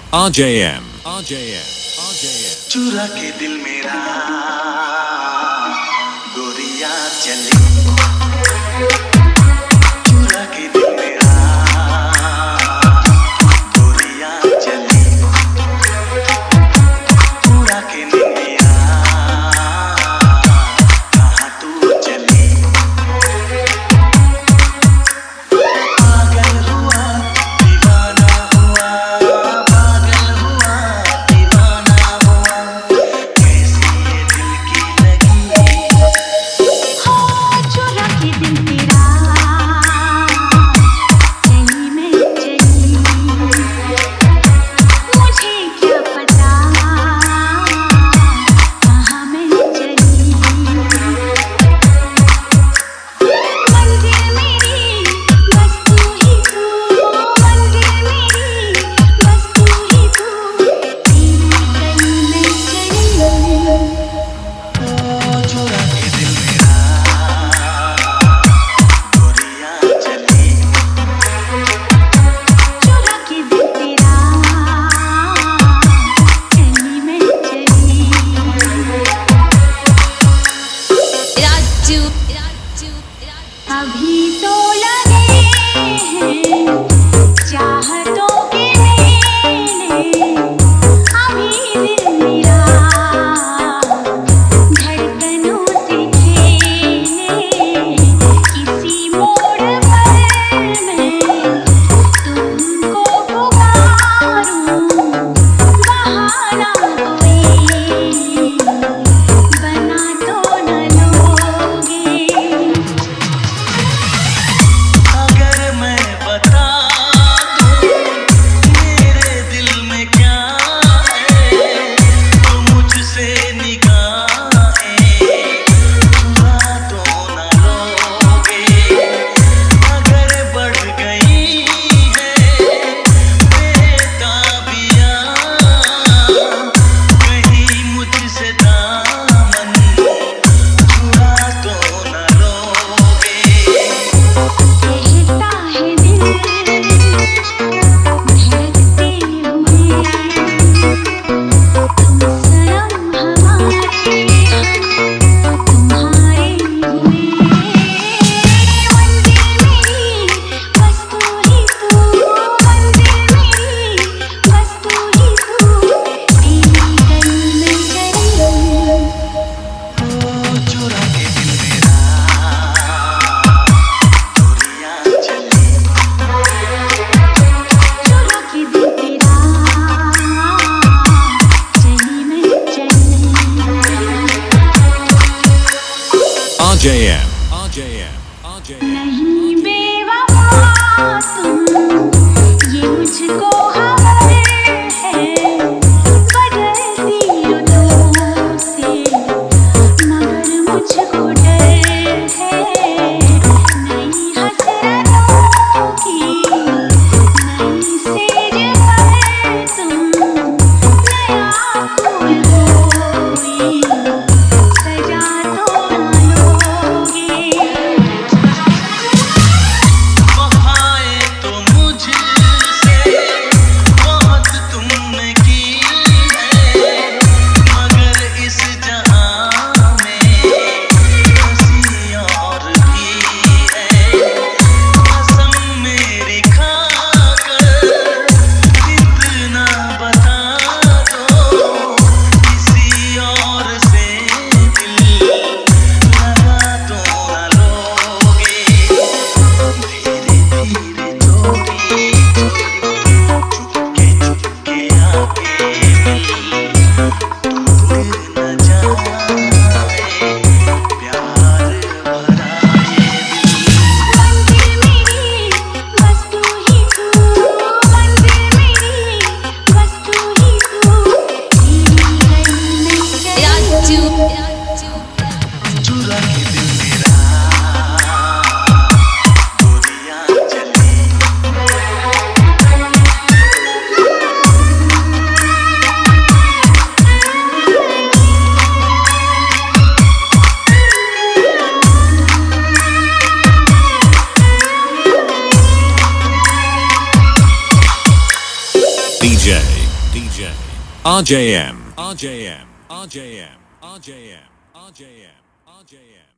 RJM. चुरा के दिल मेरा गोरिया चली, चुरा के दिल मेरा गोरिया चली, चुरा के निंदिया कहाँ तू चली। पागल हुआ दीवाना हुआ, पागल हुआ दीवाना हुआ, कैसी ये दिल की लगी। हाँ चुरा के दिल तेरा चली मैं चली, मुझे क्या पता कहाँ मैं चली। मंजिल मेरी बस तू ही तू, मंजिल मेरी बस तू ही तू, तेरी गली में चली। चुरा के दिल मेरा गोरिया चली, चुरा के दिल तेरा चली मैं चली। अभी तो लगे हैं चाहतों के मेले, अभी दिल मेरा धड़कनों से खेले, किसी मोड़ पर मैं तुमको पुकारूं, बहाना कोई बना तो न लोगे। अगर मैं बता दूं मेरे दिल में क्या है, तो मुझसे निगाहें चुरा तो न लोगे। अगर बढ़ गई है बेताबियां, कहीं मुझसे दामन चुरा तो न लोगे। कहता है दिल धड़कते हुए, तुम सनम हमारे हम तुम्हारे हुए। मंजिल मेरी बस तू ही तू, मंजिल मेरी बस तू ही तू, तेरी गली में चली। चुरा के दिल मेरा गोरिया चली, चुरा के दिल तेरा चली मैं चली। RJM. नहीं बेवफा तुम, ये मुझको खबर है, बदलती रुतों से मगर मुझको डर है। नई हसरतों की नई सेज पर तुम नया फूल कोई सजा तो न लोगे। वफाएं तो मुझसे RJM. RJM. RJM. RJM. RJM. RJM.